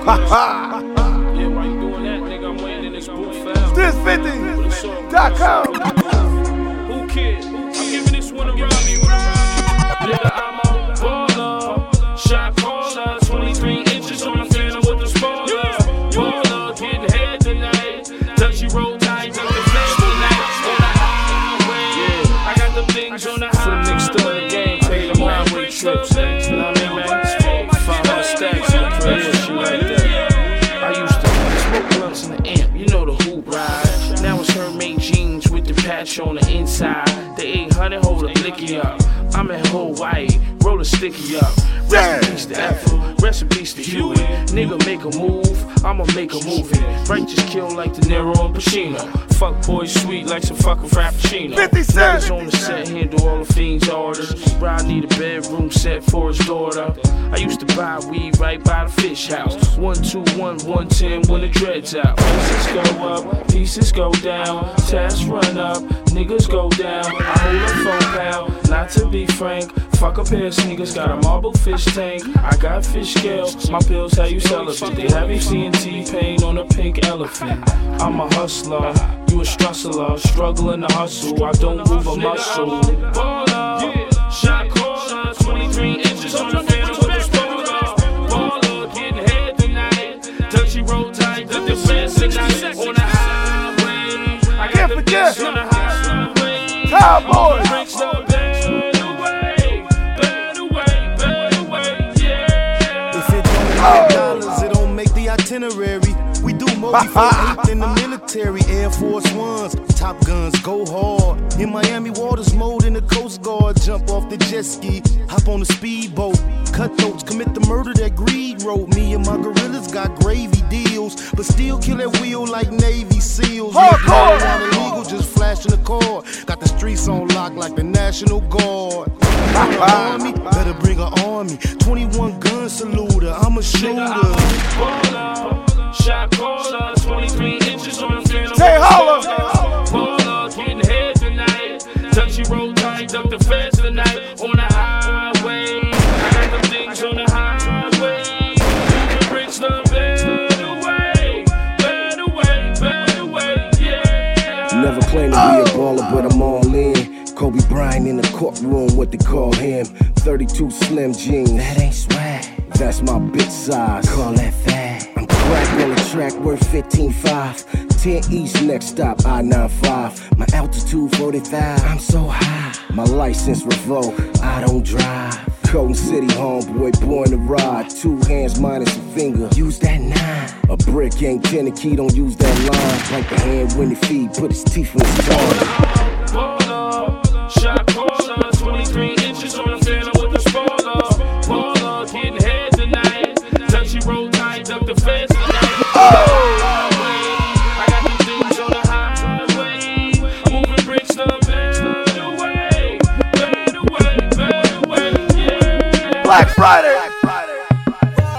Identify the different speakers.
Speaker 1: Yeah, why you doing that, nigga? I'm waiting in this booth foul.
Speaker 2: This50.com.
Speaker 1: Who cares? I'm giving this one a run. Nigga, I'm a baller. Shot caller. 23 inches on the phantom with the spoiler. Baller, getting head tonight. Touchy roll tight, up the fence tonight. On the highway. I got them things on the highway. For the niggas still in the game, take them highway trips. You know what I mean, man? 500 stacks on the play, shit like that. I used to smoke blunts in the amp, you know the hoop ride. Now it's Hermès jeans with the patch on the inside. The 800 hold a blicky up. I'm in Hawaii, roll a sticky up. Recipes to Ethel, recipes to Huey. Nigga make a move, I'ma make a movie. Righteous kill like De Niro and Pacino. Fuck boys sweet like some fucking Frappuccino.
Speaker 2: 50 Cent.
Speaker 1: Niggas on the set handle all the fiends' orders. Rod need a bedroom set for his daughter. I used to buy weed right by the fish house. 121, 110 when the dreads out. Pieces go up, pieces go down. Tasks run up, niggas go down. I hold a phone pound, not to be frank. Fuck a pair of sneakers, got a marble fish tank. I got fish scales, my pills how you celibate. They have you seeing T-Pain on a pink elephant. I'm a hustler, you a strussler. Struggling to hustle, I don't move a muscle. Baller, shot caller, 23 inches on the phantom with the spoiler. Baller, getting head tonight. Touchy roll tight, the defense tonight. On the highway, I got the bitch on the highway.
Speaker 2: Cowboys.
Speaker 3: Dollars, it don't make the itinerary. We do more before 8th in the military. Air Force Ones, Top Guns, go hard. In Miami waters, mode in the Coast Guard. Jump off the jet ski, hop on the speedboat. Cutthroats commit the murder that greed wrote. Me and my gorillas got gravy deals, but still kill that wheel like Navy SEAls.
Speaker 2: Hardcore.
Speaker 3: Illegal, just flashing the cord. Got the streets on lock like the National Guard. Army, better bring an army. 21 gun saluter, I'm a shooter.
Speaker 1: Baller, shot caller, 23 inches on the phantom.
Speaker 2: Say holla.
Speaker 1: Baller, getting head tonight. Touchy roll tight, up the fence tonight. On the highway, I got them things on the highway. Moving bricks the better way, better way, better way, yeah.
Speaker 4: Never claimed to be a baller, but I'm all in. Kobe Bryant in the courtroom, what they call him. 32 slim jeans.
Speaker 5: That ain't swag.
Speaker 4: That's my big size.
Speaker 5: Call that fat.
Speaker 4: I'm crack on the track worth 15.5. 10 East next stop, I-95. My altitude 45.
Speaker 5: I'm so high.
Speaker 4: My license revoked.
Speaker 5: I don't drive.
Speaker 4: Colton City homeboy, born to ride. 2 hands minus a finger.
Speaker 5: Use that 9.
Speaker 4: A brick ain't 10 a key, don't use that line. Like the hand when he feed, put his teeth in his tongue.